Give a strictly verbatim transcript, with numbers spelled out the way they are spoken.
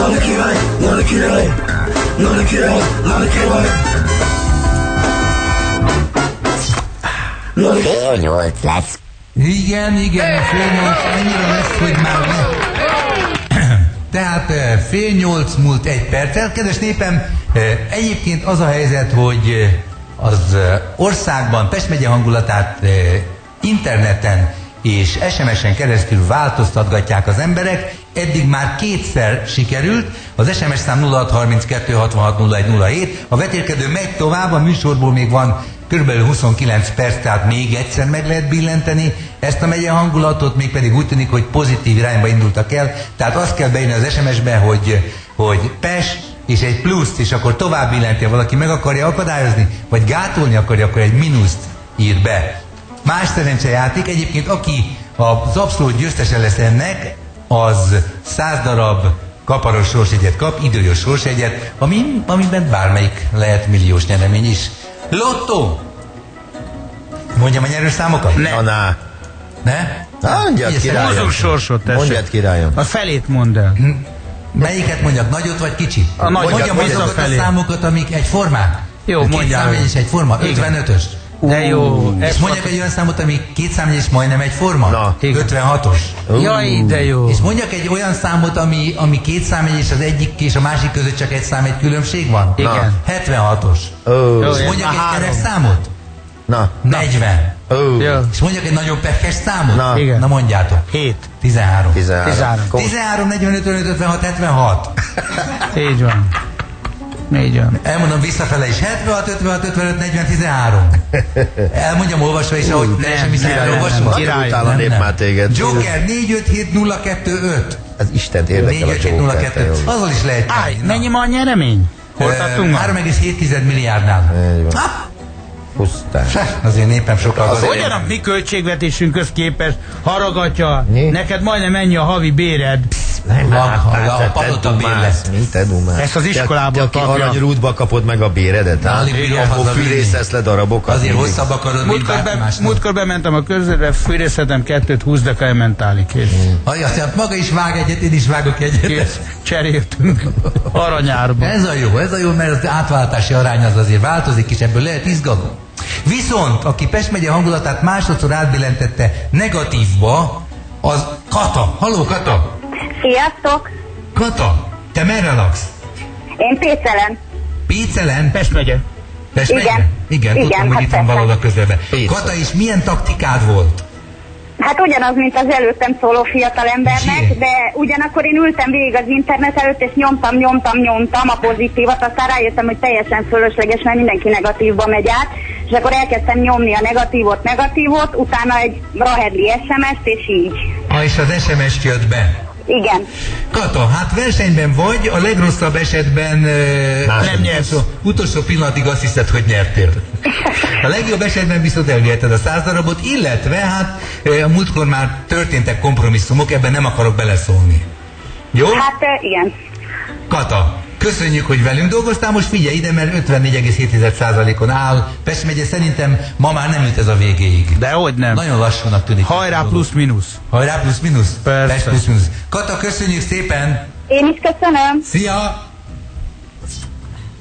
Nani király, Nani király, Nani király, Nani király. Fél nyolc lesz. Igen, igen, fél nyolc, annyira lesz, hogy már ne. Tehát fél nyolc múlt egy perccel. Kedves népem, egyébként az a helyzet, hogy az országban Pest megye hangulatát interneten és es em es-en keresztül változtatgatják az emberek. Eddig már kétszer sikerült. Az es em es szám nulla hat harminckettő hatvanhat nulla egy nulla hét. A vetélkedő megy tovább, a műsorból még van körülbelül huszonkilenc perc, tehát még egyszer meg lehet billenteni ezt a megye hangulatot, még pedig úgy tűnik, hogy pozitív irányba indultak el. Tehát azt kell beírni az es em es-be, hogy, hogy Pest és egy pluszt, és akkor tovább billenti, ha valaki meg akarja akadályozni, vagy gátolni akarja, akkor egy mínuszt ír be. Más szerencsejáték, egyébként aki az abszolút győztese lesz ennek, az száz darab kaparos sorsjegyet kap, időjos sorsjegyet, ami, amiben bármelyik lehet milliós nyeremény is. Lottó! Mondjam a nyerőszámokat? Ne. Na, na. Ne? Mondjad, királyom. Mondjad, királyom. A felét mondd el. Hm. Melyiket mondjak? Nagyot vagy kicsit? A nagy, mondjam azokat a, a számokat, amik egyformák? Jó, mondjál. Két számjegy is egyforma? ötvenötös. De jó. És mondjak egy olyan számot, ami két számjegy is majdnem egyforma? Na. ötvenhatos. Jaj, de jó. És mondjak egy olyan számot, ami, ami két számjegy és az egyik és a másik között csak egy szám, egy különbség van? Igen. hetvenhatos. Oh. És mondjak egy kerek számot? Na. negyven. Oh. És mondjak egy nagyon pekes számot? Na. Igen. Na mondjátok. hét. tizenhárom. tizenhárom. tizenhárom, negyvenöt, ötvenöt, ötvenhat, hetvenhat. Így van. Így van. Elmondom visszafele is. hetvenhat, ötvenhat, ötvenöt, negyven, tizenhárom. Elmondjam olvasva is, ahogy nem, teljesen nem, visszafele nem, olvasom. nem, Király, utána nép már téged. Joker négy öt hét nulla kettő öt. Ez Istent érdekel a Joker. Azzal is lehet. Állj, mennyi ma a nyeremény? Hol tartunk már? három egész hét milliárdnál. Pusztán. Azért népem sokkal Az hogyan a mi költségvetésünkhöz képest haragatja, Mi? neked majdnem ennyi a havi béred. Nem, a palota bérlet. Mint te dumálsz. Ezt az iskolából te, te, kapja. Aranyrútba kapod meg a béredet, hát? Akkor fűrészesz le darabokat. Azért hosszabb akarod, mint Múltkor, bárki be, másnak. múltkor bementem a közvetbe, fűrészetem kettőt, húsz deka ementáli, kész. Ajaj, maga is vág egyet, én is vágok egyet. Kész. Cseréltünk aranyárba. Ez a jó, ez a jó, mert az átváltási arány az azért változik, és ebből lehet izgalom. Viszont, aki Pest megye hangulatát másodszor átbillentette negatívba, az Kata. Halló, Kata! Sziasztok! Kata, te merre laksz? Én Pécelen. Pécelen? Pest megye. Pest Igen. megye? Igen, Igen, tudtam, hogy hát itt van persze. valahol a közelben. Pécel. Kata, és milyen taktikád volt? Hát ugyanaz, mint az előttem szóló fiatalembernek, Zsír. de ugyanakkor én ültem végig az internet előtt, és nyomtam, nyomtam, nyomtam a pozitívat, aztán rájöttem, hogy teljesen fölösleges, mert mindenki negatívba megy át, és akkor elkezdtem nyomni a negatívot, negatívot, utána egy rahedli es em es-t, és így. Ah, és az es em es jött be. Igen. Kata, hát versenyben vagy, a legrosszabb esetben uh, Nem nyersz. utolsó, utolsó pillanatig azt hiszed, hogy nyertél. A legjobb esetben viszont elviheted a száz darabot, illetve hát uh, a múltkor már történtek kompromisszumok, ebben nem akarok beleszólni. Jó? Hát igen. Kata, köszönjük, hogy velünk dolgoztál, most figyelj ide, mert ötvennégy egész hét százalékon áll. Pest megye szerintem ma már nem jut ez a végéig. Dehogy nem. Nagyon lassúnak tűnik. Hajrá plusz-minusz. Hajrá plusz-minusz? Persze. Pest plusz-minusz. Kata, köszönjük szépen! Én is köszönöm. Szia!